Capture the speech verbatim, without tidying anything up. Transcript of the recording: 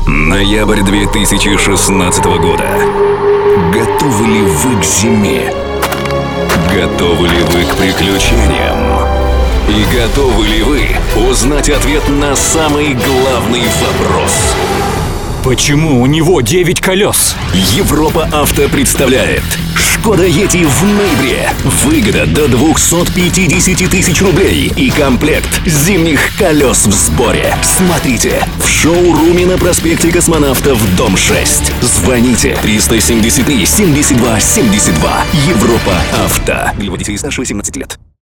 Ноябрь две тысячи шестнадцатого года. Готовы ли вы к зиме? Готовы ли вы к приключениям? И готовы ли вы узнать ответ на самый главный вопрос? Почему у него девять колес? Европа Авто представляет Шкода Йети в ноябре. Выгода до двухсот пятидесяти тысяч рублей и комплект зимних колес в сборе. Смотрите в шоуруме на проспекте Космонавтов, дом шесть. Звоните триста семьдесят три семьдесят два семьдесят два. Европа Авто. Для водителей старше восемнадцати лет.